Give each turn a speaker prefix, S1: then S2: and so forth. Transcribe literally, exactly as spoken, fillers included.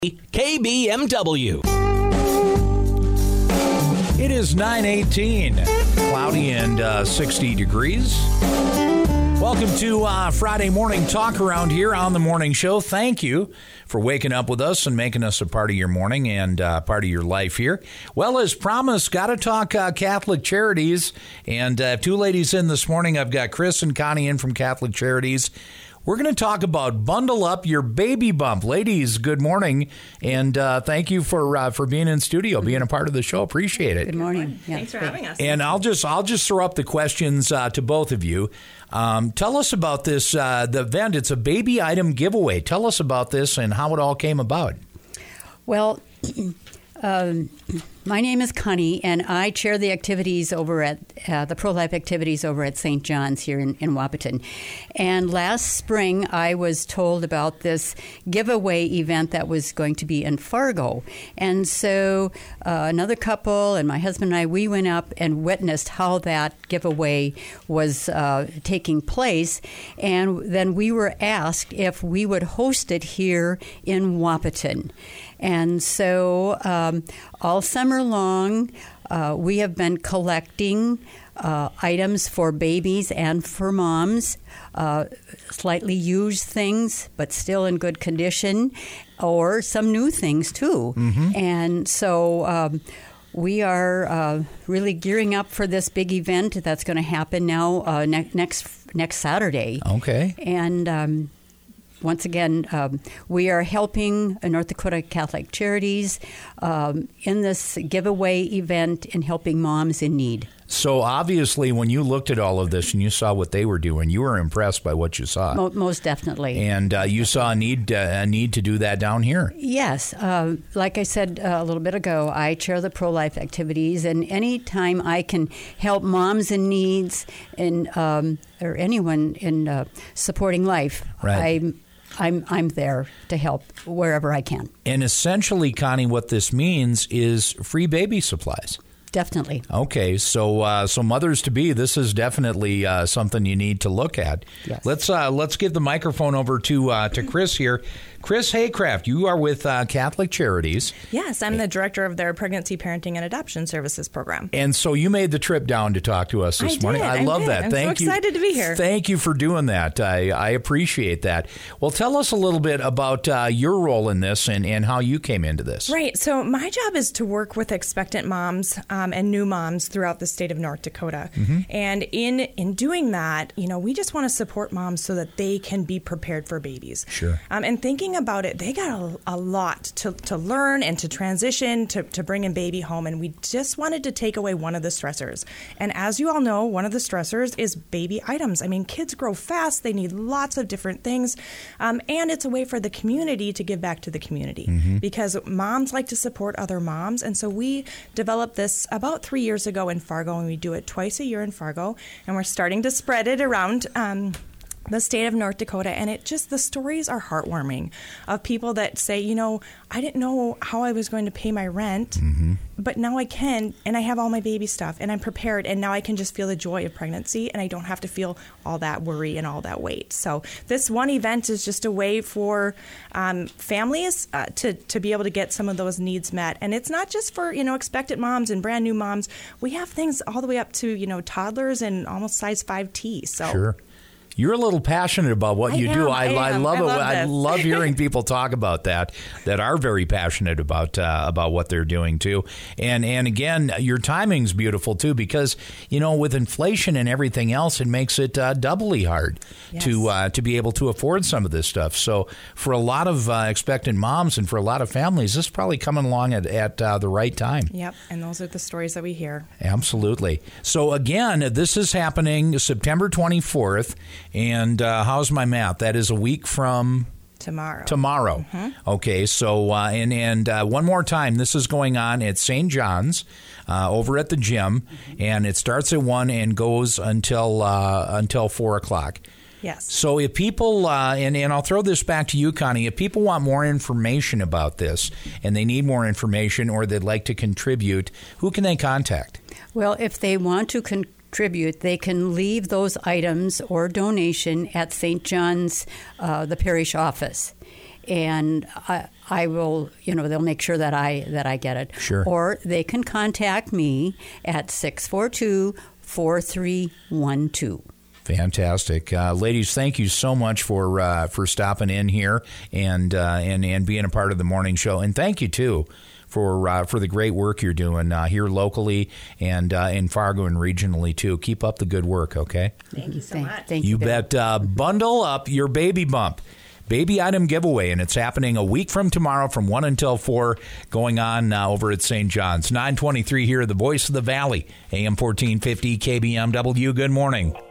S1: K B M W.
S2: It is nine eighteen, cloudy and uh, sixty degrees. Welcome to uh, Friday morning talk around here on the morning show. Thank you for waking up with us and making us a part of your morning and uh, part of your life here. Well, as promised, got to talk uh, Catholic Charities. And uh, two ladies in this morning. I've got Chris and Connie in from Catholic Charities. We're going to talk about Bundle Up Your Baby Bump. Ladies, good morning, and uh, thank you for uh, for being in studio, being a part of the show. Appreciate it.
S3: Good morning.
S4: Yeah, Thanks for having us.
S2: And I'll just I'll just throw up the questions uh, to both of you. Um, tell us about this, uh, the event. It's a baby item giveaway. Tell us about this and how it all came about.
S3: Well, um, my name is Connie, and I chair the activities over at uh, the pro-life activities over at Saint John's here in, in Wahpeton. And last spring, I was told about this giveaway event that was going to be in Fargo. And so uh, another couple and my husband and I, we went up and witnessed how that giveaway was uh, taking place. And then we were asked if we would host it here in Wahpeton. And so um, all summer long, uh, we have been collecting uh, items for babies and for moms, uh, slightly used things, but still in good condition, or some new things, too. Mm-hmm. And so um, we are uh, really gearing up for this big event that's going to happen now uh, ne- next next Saturday.
S2: Okay.
S3: And Um, Once again, um, we are helping North Dakota Catholic Charities um, in this giveaway event and helping moms in need.
S2: So obviously, when you looked at all of this and you saw what they were doing, you were impressed by what you saw.
S3: Mo- most definitely.
S2: And uh, you saw a need, uh, a need to do that down here.
S3: Yes. Uh, like I said uh, a little bit ago, I chair the pro-life activities, and any time I can help moms in needs and um, or anyone in uh, supporting life,
S2: right.
S3: I'm I'm I'm there to help wherever I can.
S2: And essentially, Connie, what this means is free baby supplies.
S3: Definitely.
S2: Okay, so uh, so mothers to be, this is definitely uh, something you need to look at.
S3: Yes.
S2: Let's uh, let's give the microphone over to uh, to Chris here. Chris Haycraft, you are with uh, Catholic Charities.
S4: Yes, I'm the director of their Pregnancy, Parenting, and Adoption Services program.
S2: And so you made the trip down to talk to us this
S4: I
S2: morning.
S4: Did,
S2: I,
S4: I
S2: love
S4: did.
S2: that.
S4: I'm
S2: Thank
S4: so
S2: you.
S4: excited to be here.
S2: Thank you for doing that. I, I appreciate that. Well, tell us a little bit about uh, your role in this and, and how you came into this.
S4: Right. So my job is to work with expectant moms um, and new moms throughout the state of North Dakota. Mm-hmm. And in, in doing that, you know, we just want to support moms so that they can be prepared for babies.
S2: Sure. Um,
S4: and thinking about it, they got a, a lot to, to learn and to transition to, to bring a baby home. And we just wanted to take away one of the stressors. And as you all know, one of the stressors is baby items. I mean, kids grow fast. They need lots of different things. Um, and it's a way for the community to give back to the community mm-hmm. because moms like to support other moms. And so we developed this about three years ago in Fargo, and we do it twice a year in Fargo. And we're starting to spread it around um, the state of North Dakota, and it just, the stories are heartwarming of people that say, you know, I didn't know how I was going to pay my rent, mm-hmm. but now I can, and I have all my baby stuff, and I'm prepared, and now I can just feel the joy of pregnancy, and I don't have to feel all that worry and all that weight. So this one event is just a way for um, families uh, to, to be able to get some of those needs met. And it's not just for, you know, expectant moms and brand new moms. We have things all the way up to, you know, toddlers and almost size five T. So.
S2: Sure. You're a little passionate about what
S4: I
S2: you
S4: am,
S2: do. I,
S4: I,
S2: I
S4: am.
S2: love
S4: I
S2: it.
S4: love
S2: I love hearing people talk about that, that are very passionate about uh, about what they're doing too. And and again, your timing's beautiful too, because you know with inflation and everything else, it makes it uh, doubly hard
S4: yes.
S2: to uh, to be able to afford some of this stuff. So for a lot of uh, expectant moms and for a lot of families, this is probably coming along at at uh, the right time.
S4: Yep, and those are the stories that we hear.
S2: Absolutely. So again, this is happening September twenty-fourth. And uh, how's my math? That is a week from
S4: tomorrow.
S2: Tomorrow. Mm-hmm. Okay. So uh, and and uh, one more time, this is going on at Saint John's uh, over at the gym, mm-hmm. and it starts at one and goes until uh, until four o'clock.
S4: Yes.
S2: So if people, uh, and, and I'll throw this back to you, Connie, if people want more information about this and they need more information or they'd like to contribute, who can they contact?
S3: Well, if they want to contribute, Tribute, they can leave those items or donation at Saint John's, uh, the parish office. and I, I will, you know, they'll make sure that I that I get it.
S2: Sure.
S3: Or they can contact me at six four two, four three one two.
S2: Fantastic, uh, ladies! Thank you so much for uh, for stopping in here and uh, and and being a part of the morning show. And thank you too for uh, for the great work you're doing uh, here locally and uh, in Fargo and regionally too. Keep up the good work. Okay.
S4: Thank you so
S3: Thank,
S4: much.
S3: thank
S2: You
S3: you, Bill.
S2: bet. Uh, bundle up your baby bump. Baby item giveaway, and it's happening a week from tomorrow from one until four, going on uh, over at Saint John's. nine twenty-three here, the voice of the Valley, A M fourteen fifty K B M W. Good morning.